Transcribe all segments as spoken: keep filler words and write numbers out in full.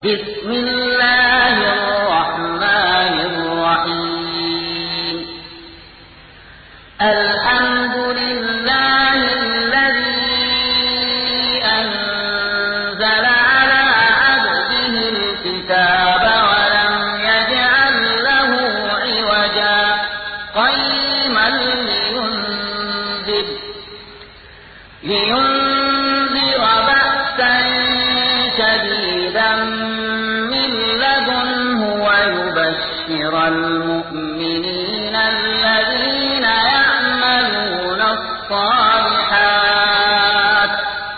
بسم الله الرحمن الرحيم الحمد لله الذي أنزل على عبده الكتاب ولم يجعل له عوجا قيما لينذر لينذر بأسا شديدا من لدنه ويبشر المؤمنين الذين يعملون الصالحات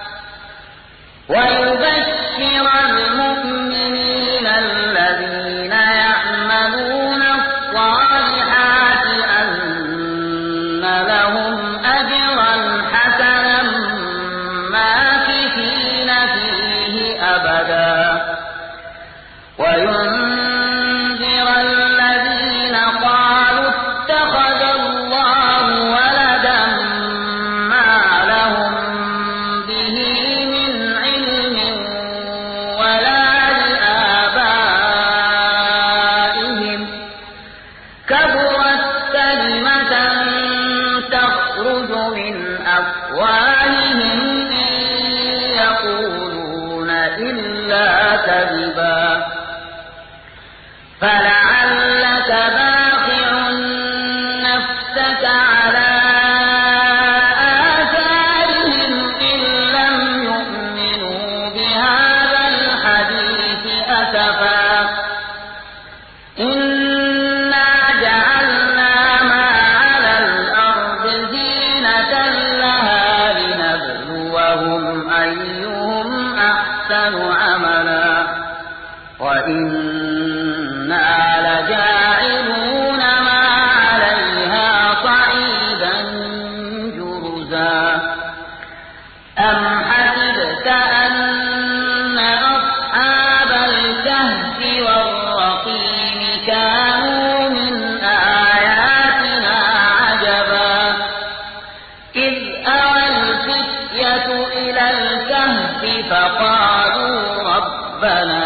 ويبشر المؤمنين الذين يعملون الصالحات أن لهم أجرا حسنا ماكثين فيه أبدا وينذر الذين قالوا اتخذ الله ولدا ما لهم به من علم ولا لآبائهم كبرت كلمة تخرج من أفواههم إن يقولون إلا كذبا فلعلك باخع نفسك على آثارهم إن لم يؤمنوا بهذا الحديث أسفا إنا جعلنا ما على الأرض زينة لها لنبلوهم أيهم أحسن عملا وإنا لجاعلون ما عليها صعيدا جرزا أم حسبت أن أصحاب الكهف والرقيم كانوا من آياتنا عجبا إذ أوى الفتية إلى الكهف فقالوا ربنا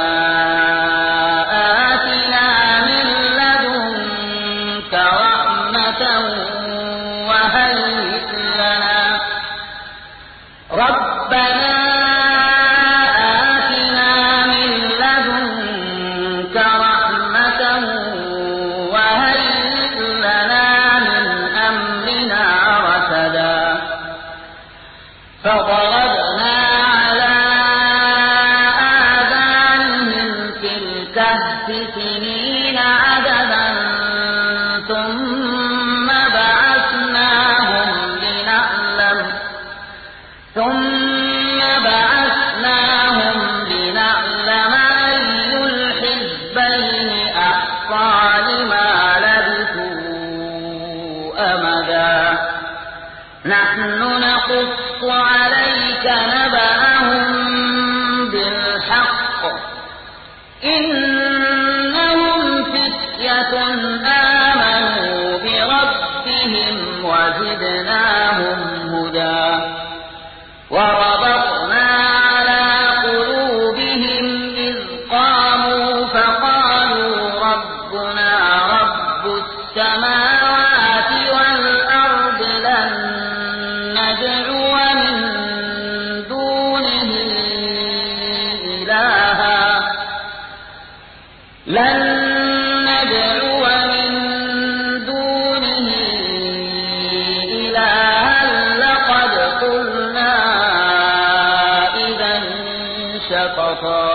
آتنا من لدنك رحمة وهيئ لنا ربنا آتنا من لدنك رحمة وهيئ لنا من أمرنا رشدا فضربنا على آذانهم في الكهف سنين عددا ثم بعثناهم لنعلم ثم بعثناهم لنعلم أي الحزبين أحصى لما لبثوا أمدا نحن نقص عليك نبأهم بالحق إنهم فتية آمنوا بربهم وزدناهم هدى وربطنا على قلوبهم إذ قاموا فقالوا ربنا رب السماوات والأرض لن ندعو من دونه إلها لن ندعو من دونه إلها لقد قلنا إذا شططا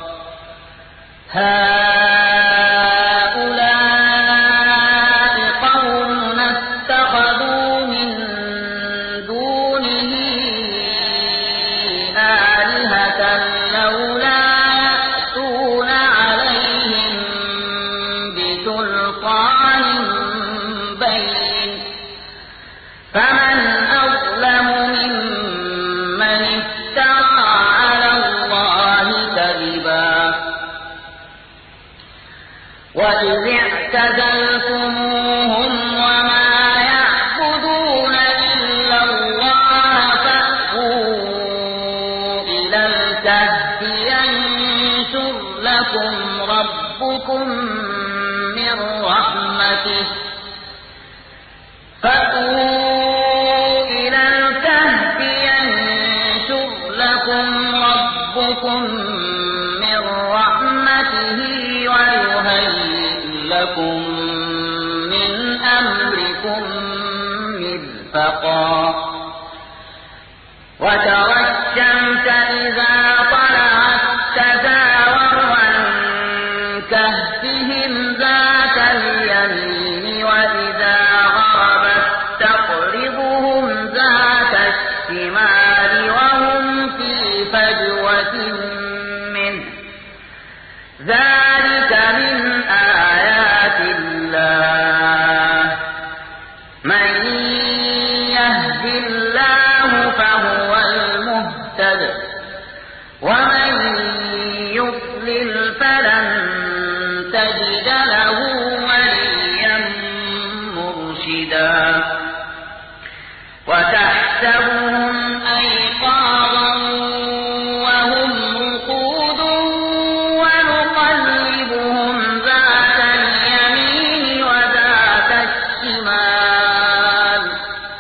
هؤلاء قوم اتخذوا من دونه آلهة لولا يأتون عليهم بسلطان بين فمن أظلم ممن افترى على الله كذبا وإذ اعتزلتموهم وما يعبدون إلا الله فأووا إلى الكهف ينشر لكم ربكم من رحمته فأووا إلى الكهف ينشر لكم ربكم من رحمته ويهيئ لكم من أمركم مرفقا وترى الشمس إذا طلعت تزاور عن كهفهم ذات اليمين وإذا غربت تقرضهم ذات الشمال وهم في فجوة منه ذلك من آيات الله من يهد الله فهو المهتد ومن يضلل فلن تجد له وليا مرشدا وتحسبهم أيقاظا وهم رقود ونقلبهم ذات اليمين وذات الشمال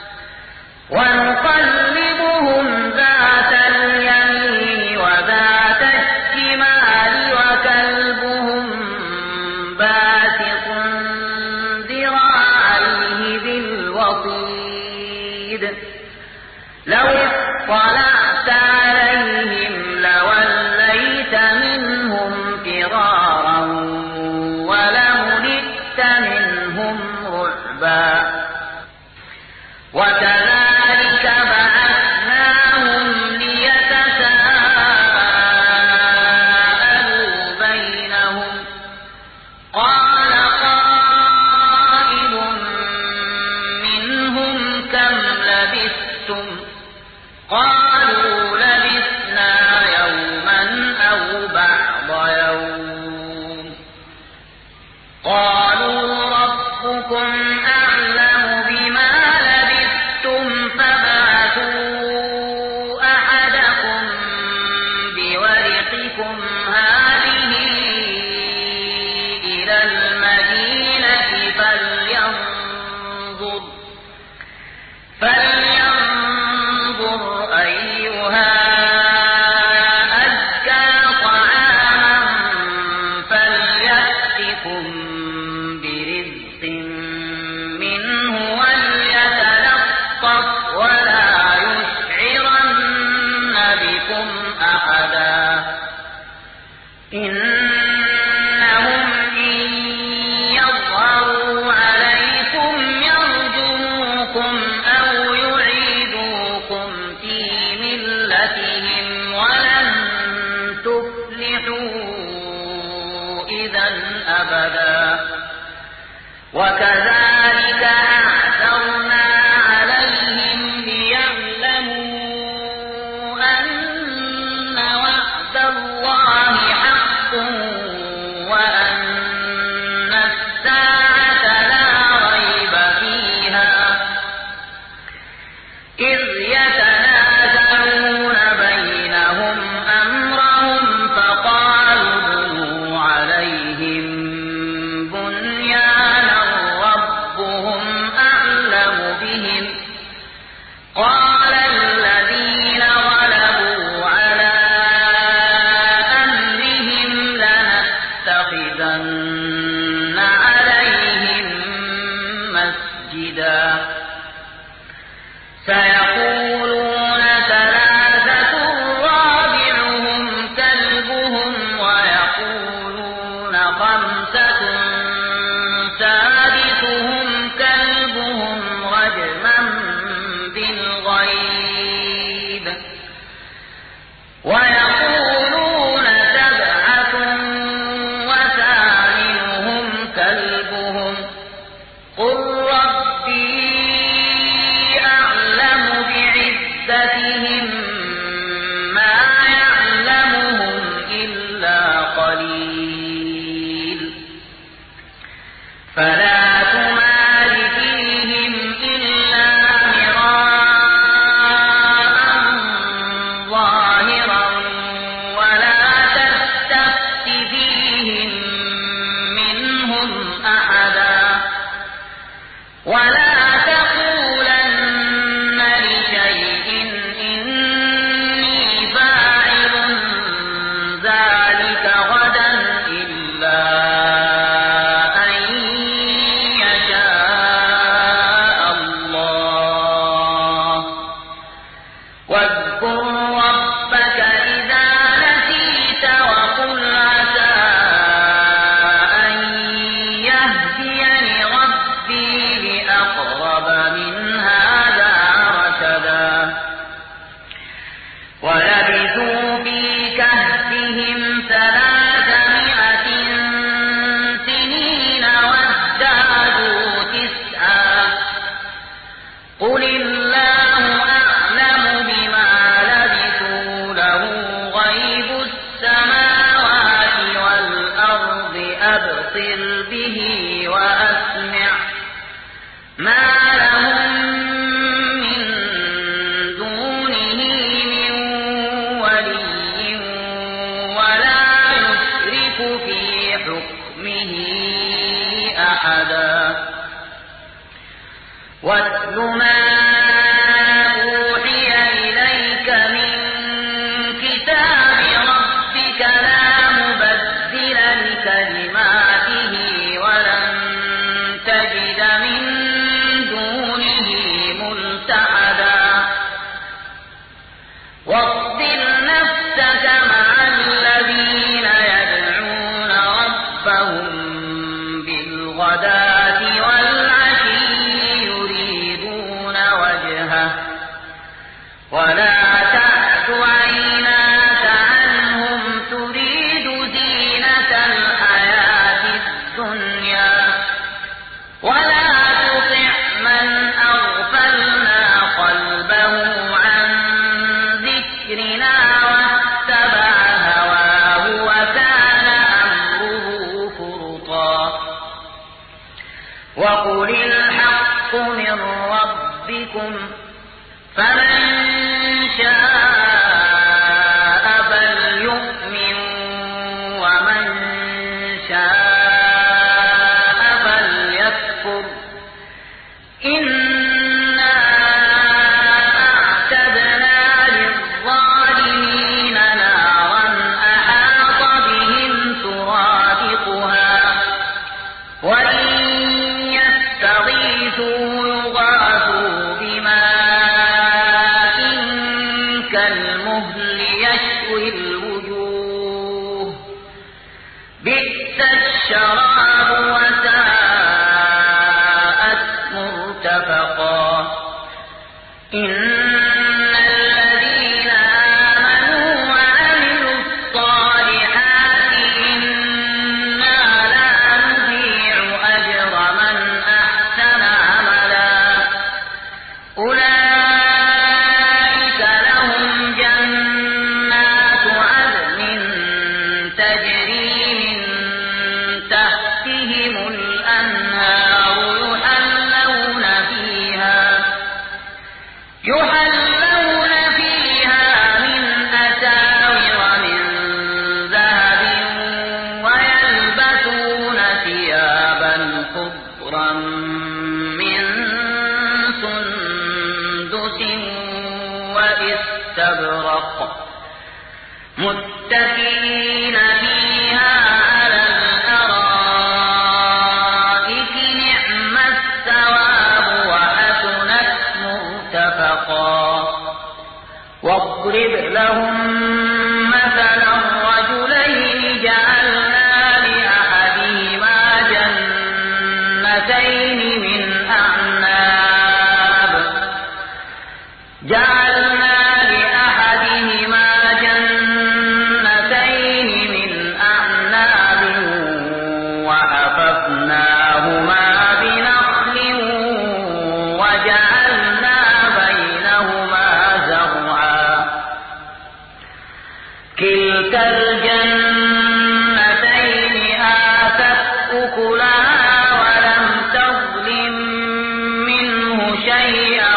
ونقلبهم ذات اليمين وذات الشمال وكلبهم باسط ذراعيه بالوصيد لو اطلعت عليهم لوليت منهم فرارا ولملئت منهم رعبا وكذلك بعثناهم ليتساءلوا بينهم قال قائل منهم كم لبثتم قالوا لبثنا يوما أو بعض يوم قالوا ربكم أعلم بما لبثتم فابعثوا أحدكم بورقكم هذه إلى المدينة فلينظر فلينظر أيها أزكى طعاما فليأتكم برزق منه وليتلطف ولا يشعرن بكم أحدا إنهم إن يظهروا عليكم يرجموكم أو يعيدوكم في ملتهم ولن تفلحوا إذا أبدا وكذلك أعثرنا عليهم ليعلموا أن وعد الله حق وأن الساعة لا ريب فيها إذ يتنازعون بينهم أمرهم فقالوا ابنوا عليهم بنيانا ربهم أعلم بهم قال الذين غلبوا على أمرهم لنتخذن عليهم مسجدا سيقولون ثلاثة رابعهم كلبهم ويقولون خمسة سادسهم كلبهم رجما بالغيب ويقولون سبعة وثامنهم كلبهم قل ربي أعلم بعدتهم ما يعلمهم إلا قليل فلا تمار فيهم إلا مراء ظاهرا ولا تستفت أحدا واتل ما أوحي إليك من كتاب ربك لا مبدل لكلماته ولن تجد من دونه ملتحدا واصبر نفسك مع الذين يدعون ربهم بالغداة والعشي يريدون وجهه ولا تعد عيناك عنهم تريد زينة الحياة الدنيا ولا تطع من أغفلنا قلبه عن ذكرنا واتبع هواه وكان أمره فرطا وقل الحق من ربكم فمن شاء فليؤمن ومن شاء فليكفر إنا أعتدنا للظالمين نارا أحاط بهم سرادقها وإن يستغيثوا يغاثوا بماء كالمهل يشوي الوجوه بئس الشراب وساءت مرتفقا إن الذين آمنوا وعملوا الصالحات إنا لا نضيع أجر من أحسن عملا أولئك لهم جنات عدن تجري من تحتهم الأنهار يحلون فيها يحلون فيها من أساور من ذهب ويلبسون ثيابا خضرا من سندس واستبرق متكئين فيها على الأرائك نعم الثواب وحسنت مرتفقا واضرب لهم مثلا رجلين جعلنا لأحدهما جنتين من أعناب جعلنا لأحدهما جنتين من أعناب وحففناهما بنخل وجعلنا بينهما زرعا كلتا الجنتين آتت أكلها ولم تظلم منه شيئا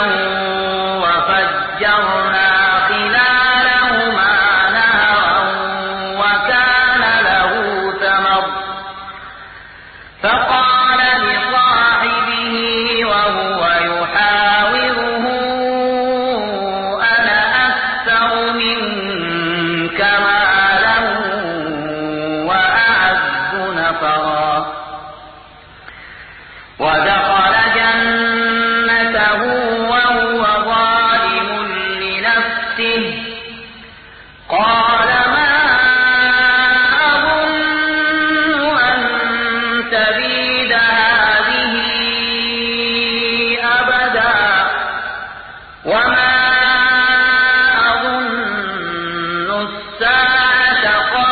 وفجرنا خلالهما نهرا وكان له ثمر فقال لصاحبه وهو يحاوره أنا أكثر منك مالا وأعز نفرا ودخل جنته وهو ظالم لنفسه قال ما أظن أن تبيد هذه أبدا وما أظن الساعة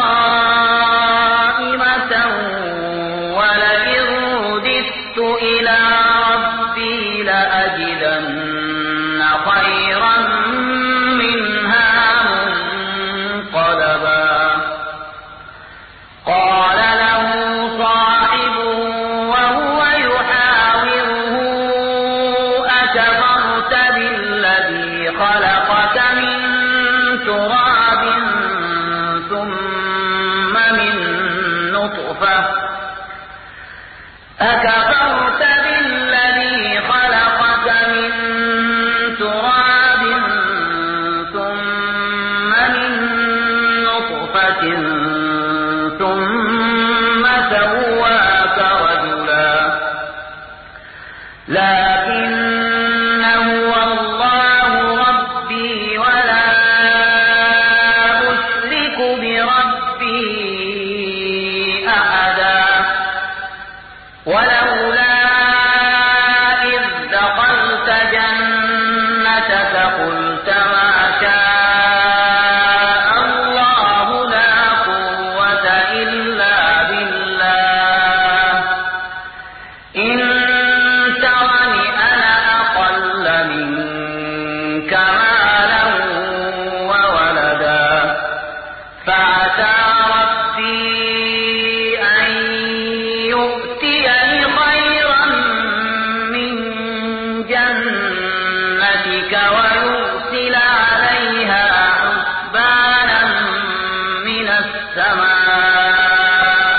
قائمة ولئن رددت إلى ربي لأجدن خيرا منها منقلبا قال له صاحبه وهو يحاوره أكفرت بالذي خلقك من تراب ثم من نطفة أكفرت ولولا إذ دخلت جنتك قلت ما شاء الله لا قوة إلا بالله إن ترني أنا أقل منك مالا وولدا فعسى ربي أن يؤتيني خيرا من جنتك ويرسل عليها حسبانا من السماء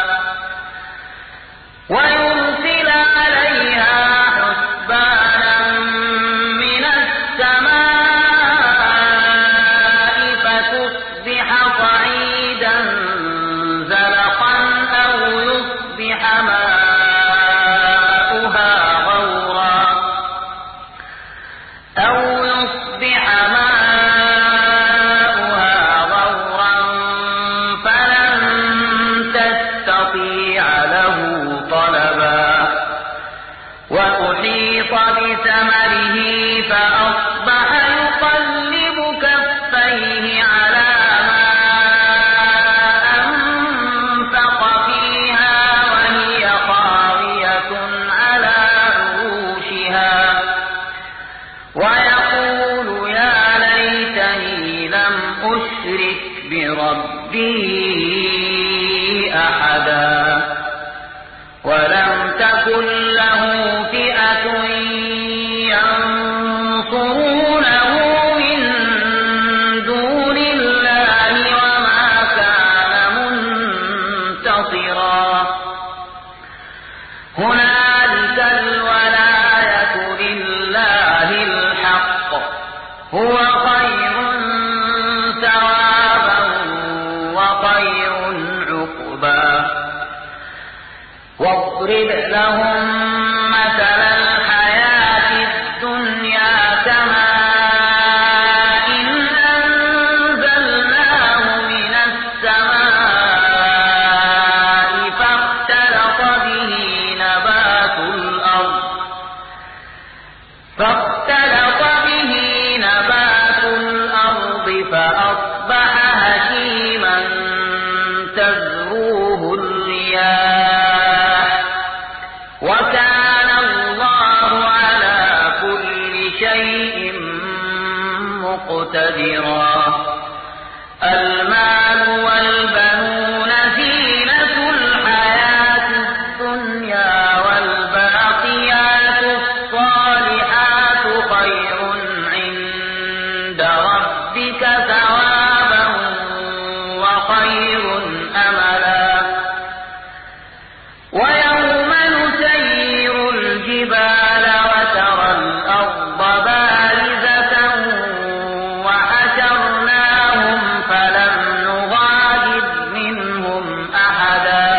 ويرسل عليها حسبانا من السماء فتصبح صعيدا زلقا أو يصبح ماؤها غورا أو يصبح ماؤها غورا فلن تستطيع له طلبا وأحيط بثمره فأصبح يقلب كفيه على ما أنفق فيها وهي خاوية على عروشها ويقول يا ليتني لم أشرك بربي أحدا ولم تكن له فئة ينصرونه من دون الله وما كان منتصرا هنالك الولاية لله الحق هو خير ثوابا وخير عقبا واضرب لهم مثل الحياة الدنيا كماء أنزلناه من السماء فاختلط به نبات الأرض فاختلط به نبات الأرض فأصبح هشيما تذروه الرياح وكان الله على كل شيء مقتدرا المال والبنون زينة الحياة الدنيا والباقيات الصالحات خير عند ربك ثوابا وخير أملا ويوم نسير الجبال وترى الأرض بارزة وحشرناهم فلم نغادر منهم أحدا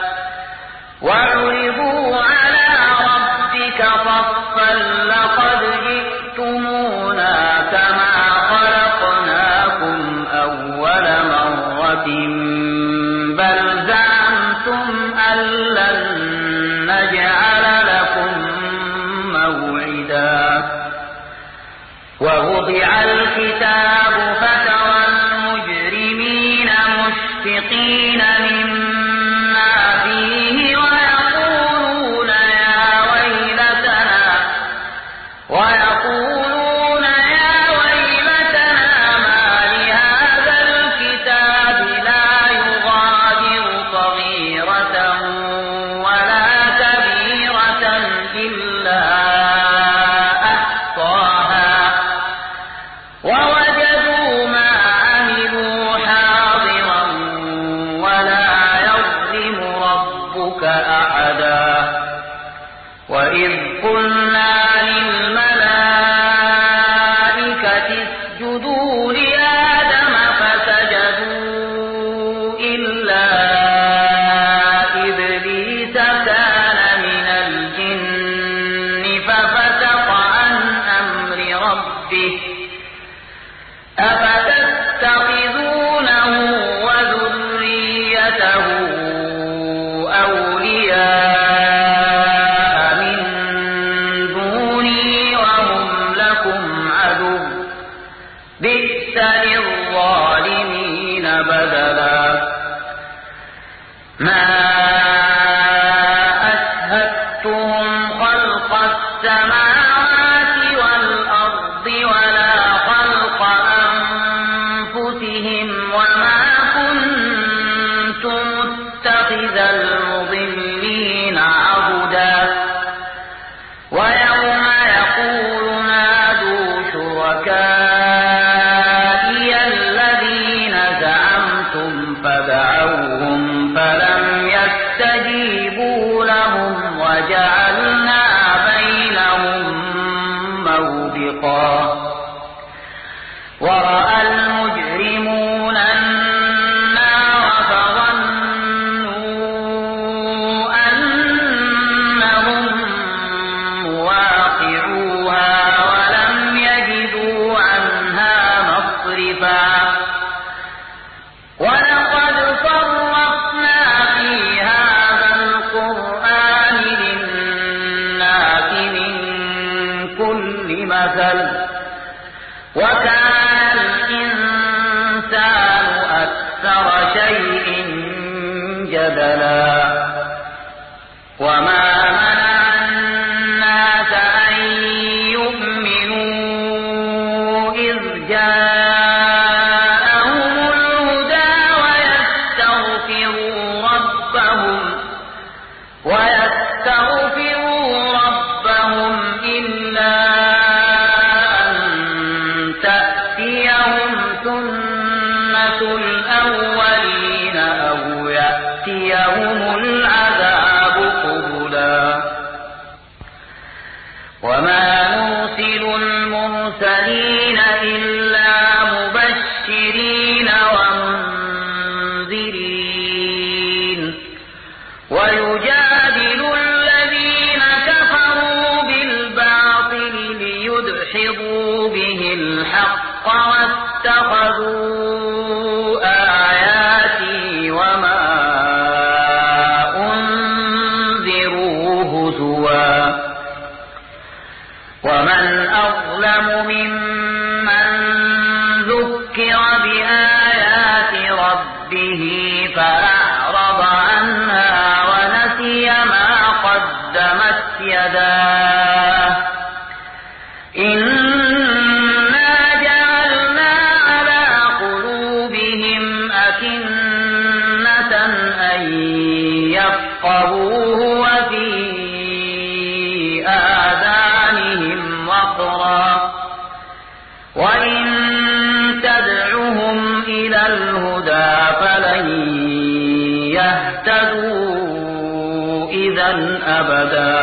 وعرضوا على ربك صفا لقد جئتمونا كما خلقناكم أول مرة بل زعمتم أن لن نجعل لكم موعدا ووضع الكتاب فترى المجرمين مشفقين مما فيه ويقولون يا ويلتنا ويقولون يا ويلتنا ما لهذا الكتاب لا يغادر صغيرة ولا كبيرة إلا أحصاها ووجدوا ما عملوا حاضرا ولا يظلم ربك أحدا وإذ قلنا للملائكة اسجدوا لآدم فسجدوا إلا إبليس كان من الجن ففسق عن أمر ربه أفتتخذونه وذريته أولياء السماوات والأرض ولا خلق أنفسهم وما كنت متخذ المضلين عضدا ويوم يقول نادوا شركائي الذين زعمتم فدعوهم فلم يستجيبوا لهم وجعلنا بينهم موبقا ورأى المجرمون النار فظنوا أنهم مواقعوها ولم يجدوا عنها مصرفا ولقد صرفنا في هذا القرآن للناس من كل مثل وكان الإنسان أكثر شيء جدلا وما منع الناس أن يؤمنوا إذ جاءهم الهدى ويستغفروا ربهم ويستغفروا ربهم إلا أن تأتيهم سنة الأولين أو يأتيهم العذاب قبلا وما نرسل المرسلين إلا مبشرين ومنذرين ويجادل الذين كفروا بالباطل ليدحضوا به الحق واتخذوا آياتي وما أنذروا هزوا ومن أظلم ممن ذكر بآيات ربه فأعرض عنها ونسي ما قدمت يداه إنا جعلنا على قلوبهم أكنة أن يفقهوه وفي آذانهم وقرا وإن تدعهم إلى الهدى فلن يهتدوا إذا أبدا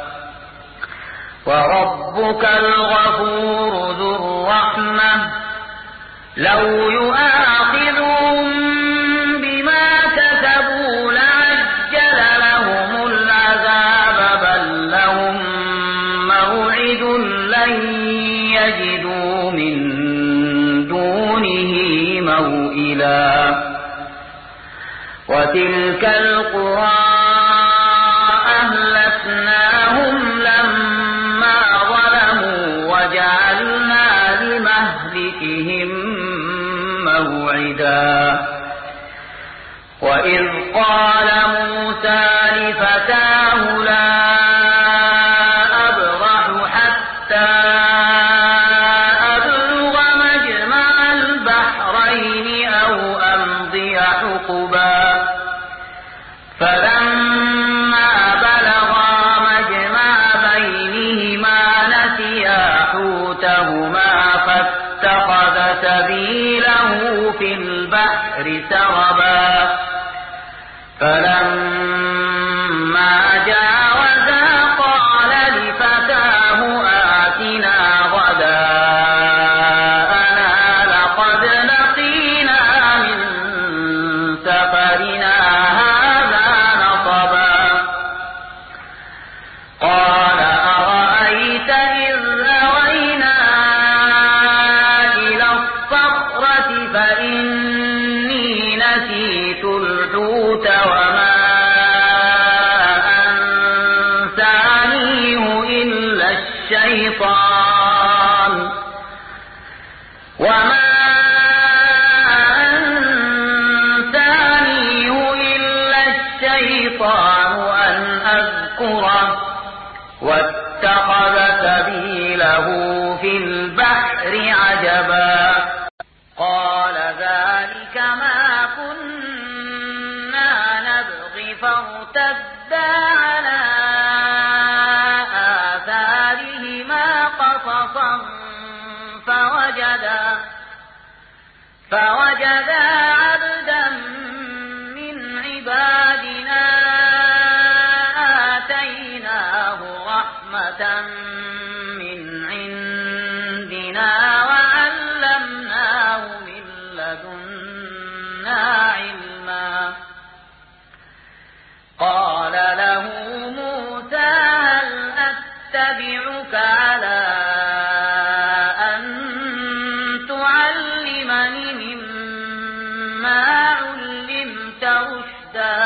وربك الغفور ذو الرحمة لو يؤاخذهم بما كسبوا لعجل لهم العذاب بل لهم موعد لن يجدوا من دونه موئلا وتلك القرى أهلكناهم لما ظلموا وجعلنا لمهلكهم موعدا وإذ قال موسى لفتاه لا أبرح حتى أبلغ مجمع البحرين أو أمضي حقبا فلما بلغا مجمع بينهما نسيا حوتهما فاتخذ سبيله في البحر سربا فلما جاوزا قال لفتاه آتنا غداءنا لقد لقينا من سفرنا هذا نصبا قال أرأيت إذ أوينا إلى الصخرة فإني نسيت الحوت وما أنسانيه إلا الشيطان وما أنسانيه إلا الشيطان أن أذكره واتخذ سبيله في البحر عجبا قال ذلك ما كنا نبغ فارتدا على آثارهما قصصا فوجدا فوجدا عبدا من عبادنا آتيناه رحمة من عندنا وعلمناه من لدنا علما قال له موسى هل أتبعك على أن تعلمني مما علمت رشدا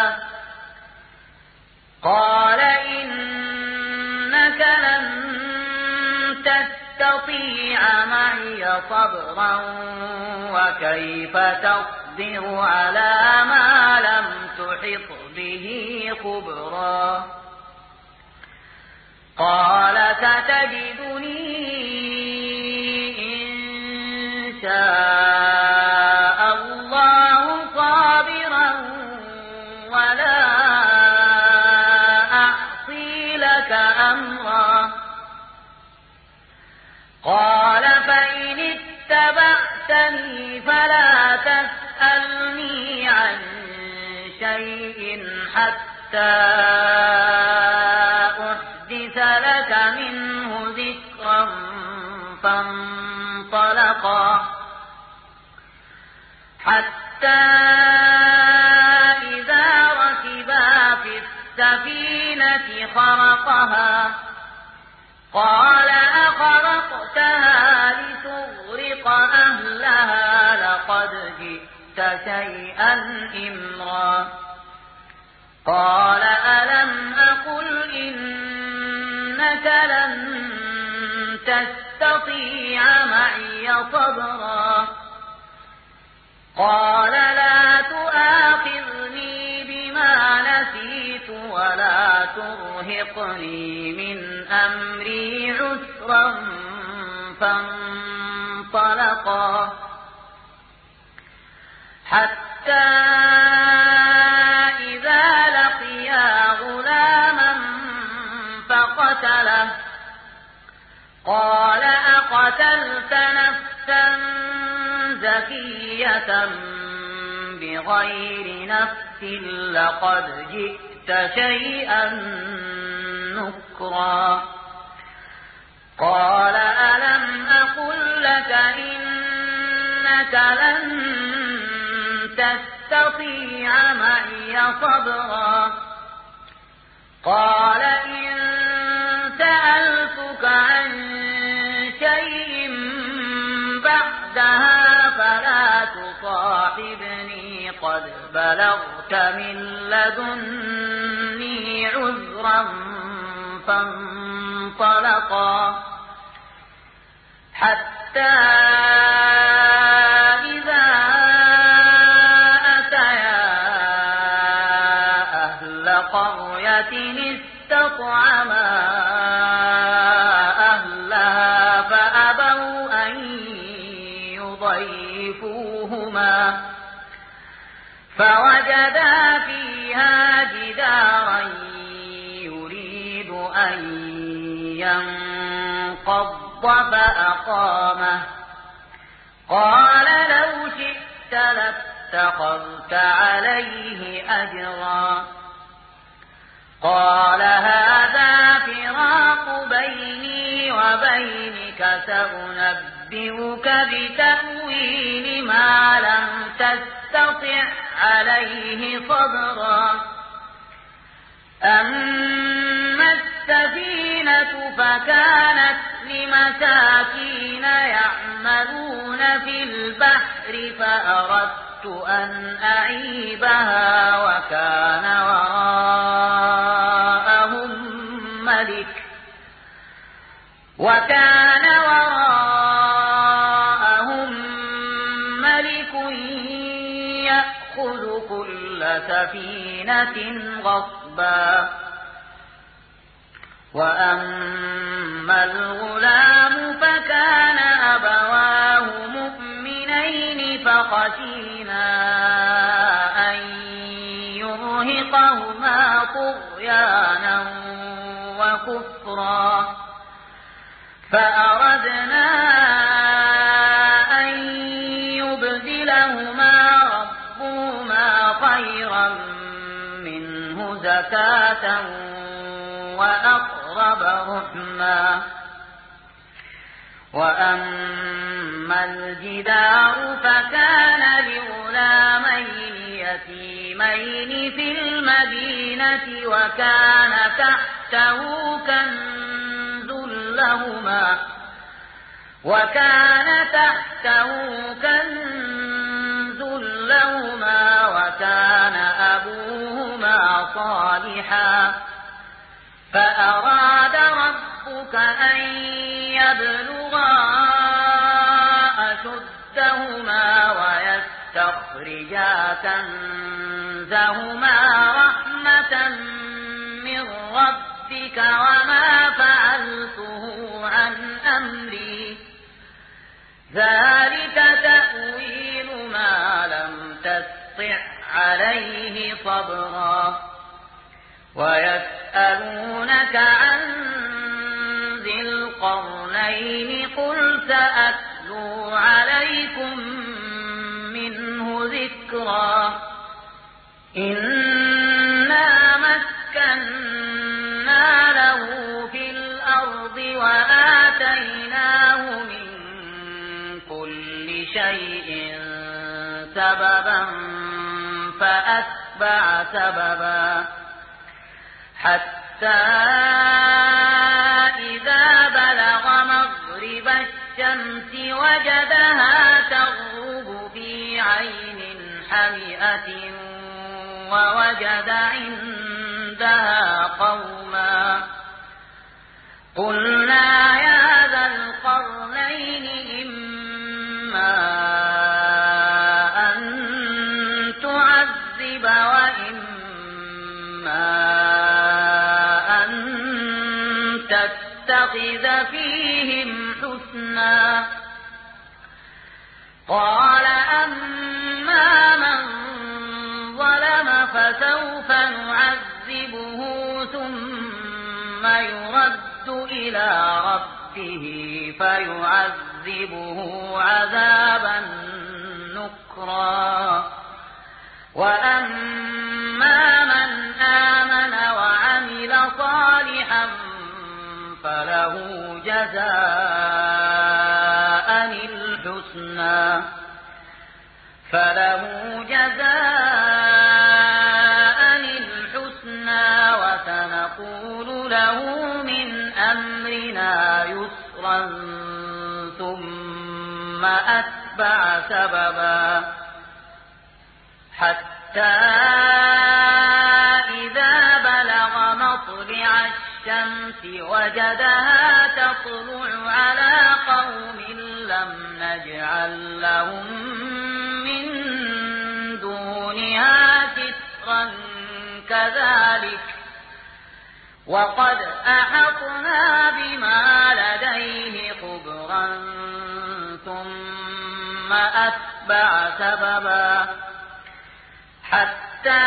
قال إنك لن تستطيع معي صبرا وكيف تصبر على ما لم تحط به خبرا قال ستجدني إن شاء الله صابرا ولا أعصي لك أمرا قال فإن اتبعتني فلا تسألني عن شيء حتى أحدث لك منه ذكرا فانطلقا حتى إذا ركبا في السفينة خرقها قال أخرقتها لتغرق أهلها لقد جئت شيئا إمرا قال ألم أقل إنك لن تستطيع معي صبرا قال لا تؤاخذني بما نسيت ولا ترهقني من أمري عسرا فانطلقا حتى إذا لقيا غلاما فقتله قال أقتلت نفسا زكية بغير نفس لقد جئت شيئا نكرا قال ألم أقل لك إنك لن تستطيع معي صبرا قال إن سألتك عن شيء بعدها فلا تصاحبني قد بلغت من لدني عذرا فانطلقا حتى إذا أتيا أهل قرية استطعما أهلها فأبوا أن يضيفوهما فوجدا فيها جدارا يريد أن ينقض فأقامه قال لو شئت لاتخذت عليه أجرا قال هذا فراق بيني وبينك سأنبئك بتأويل ما لم تستطع عليه صبرا أما السفينة فكانت لمساكين يعملون في البحر فأردت أن أعيبها وكان وراءهم ملك وكان وراءهم ملك يأخذ كل سفينة غصبا وأما الغلام فكان أبواه مؤمنين فخشينا أن يرهقهما طغيانا وكفرا فأردنا أن يبدلهما ربهما خيرا منه زكاة وأقرب رحما وأما الجدار فكان لغلامين يتيمين في المدينة وكان تحته كنز لهما وكان تحته كنز لهما وكان أبوهما صالحا فأراد ربك أن يبلغا أشدهما ويستخرجا كنزهما رحمة من ربك وما فعلته عن أمري ذلك تأويل ما لم تستطع عليه صبرا ويسألونك عن ذي القرنين قل سأتلو عليكم منه ذكرا إنا مكنا له في الأرض وآتيناه من كل شيء سببا فأتبع سببا حتى إذا بلغ مغرب الشمس وجدها تغرب في عين حمئة ووجد عندها قوما قلنا يا ذا القرنين إما أن تعذب وإما تتخذ فيهم حسنا قال أما من ظلم فسوف نعذبه ثم يرد إلى ربه فيعذبه عذابا نكرا وأما من آمن وعمل صالحا فله جزاء الحسنى فله جزاء الحسنى وسنقول له من أمرنا يسرا ثم أتبع سببا حتى إذا بلغ مطلع الشمس وجدها تطلع على قوم لم نجعل لهم من دونها سترا كذلك وقد أحطنا بما لديه خبرا ثم أتبع سببا حتى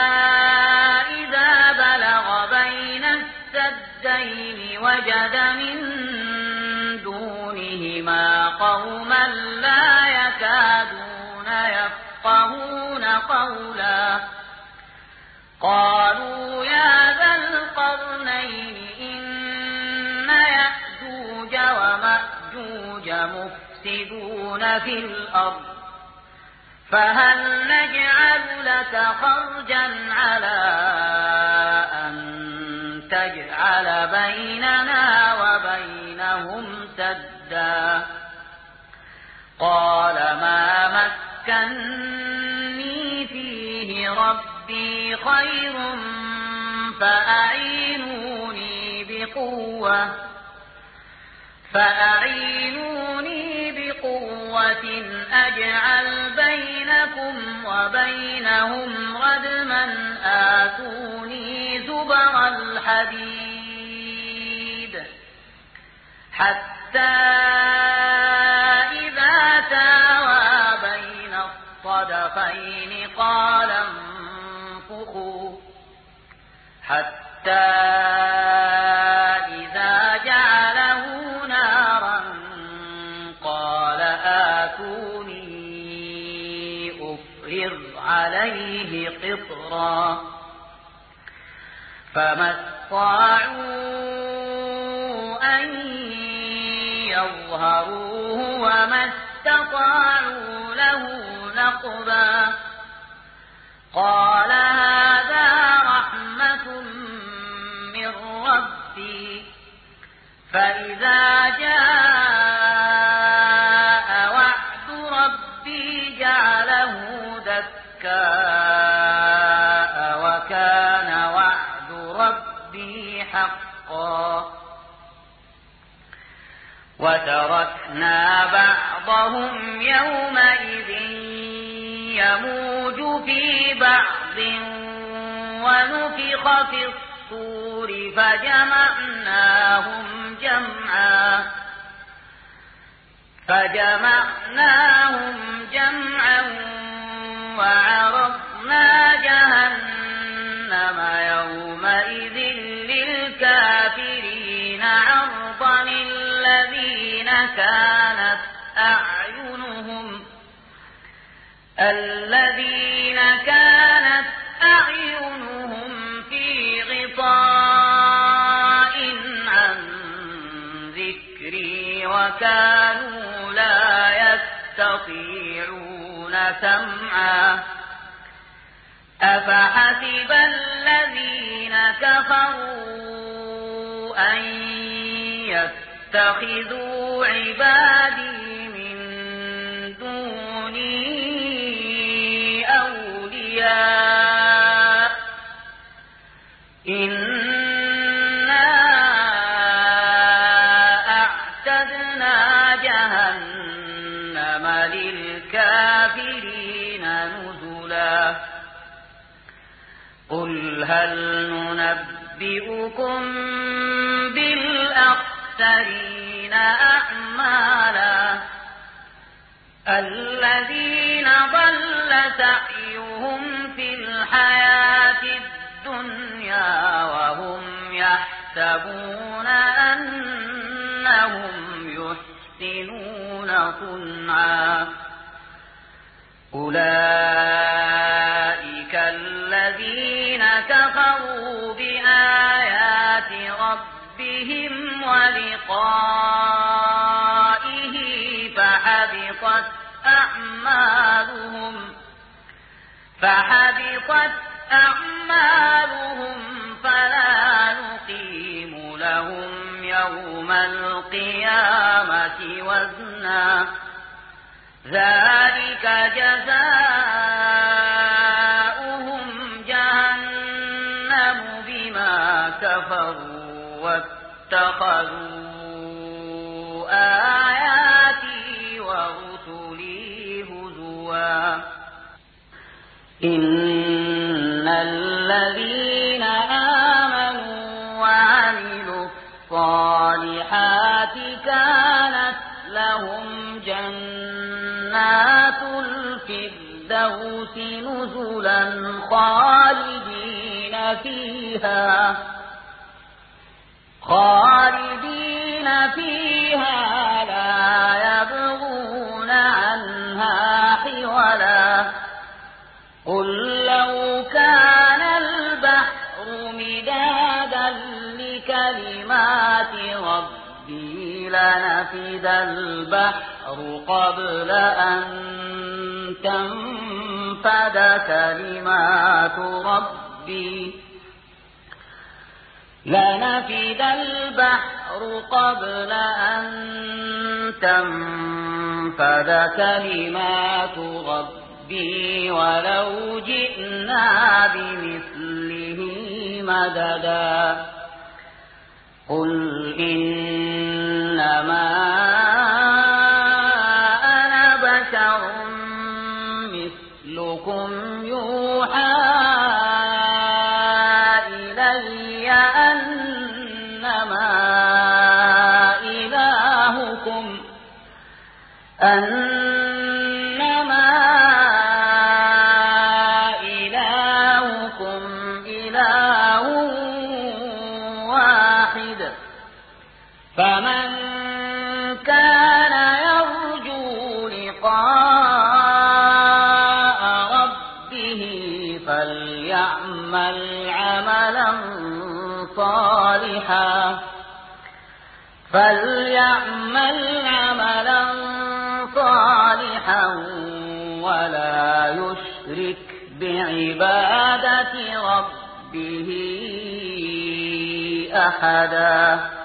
إذا بلغ بين السدين وجد من دونهما قوما لا يكادون يفقهون قولا قالوا يا ذا القرنين إن يأجوج ومأجوج مفسدون في الأرض فهل نجعل لك خرجا على أن تجعل بيننا وبينهم سدا قال ما مكني فيه ربي خير فأعينوني بقوة فأعينوني بقوة أجعل بينكم وبينهم ردما آتوني زبر الحديد حتى إذا ساوى بين الصدفين قال انفخوا حتى إذا جعله نارا قال آتوني أفرغ عليه قطرا فما استطاعوا أن يظهروه وما استطاعوا له نقبا قال هذا رحمة من ربي فإذا جاء وعد ربي جعله دكاء وكان وعد ربي حقا وتركنا بعضهم يومئذ يموج في بعض ونفخ في الصور فجمعناهم جمعا فجمعناهم جمعا وعرضنا جهنم يومئذ للكافرين عرضا الذين كانت أعينهم الذين كانت أعينهم في غطاء عن ذكري وكانوا لا يستطيعون سمعا أفحسب الذين كفروا أن يتخذوا عبادي من دوني أولياء إنا أعتدنا جهنم للكافرين نزلا قل هل ننبئكم بالأخسرين أعمالا الذين ضل سعيهم في الحياة الدنيا وهم يحسبون أنهم يحسنون صنعا أولئك الذين كفروا بآيات ربهم ولقائه فحبطت أعمالهم فحبطت أعمالهم فلا نقيم لهم يوم القيامة وزنا ذلك جزاؤهم جهنم بما كفروا واتخذوا آياتي ورسلي هزوا إن الذين آمنوا وعملوا الصالحات كانت لهم جنات الفردوس نزلا خالدين فيها خالدين فيها لا يبغون عنها حولا قل لو كان البحر مدادا لكلمات ربي لنفد البحر قبل أن تنفد كلمات ربي لنفد البحر قبل أن تنفد كلمات ربي ولو جئنا بمثله مددا قل إنما أنا بشر مثلكم يوحى إلي أنما إلهكم أنما إلهكم إله واحد فمن كان يرجو لقاء ربه فليعمل عملا صالحا فليعمل عملا صالحا ولا يشرك بعبادة ربه أحدا.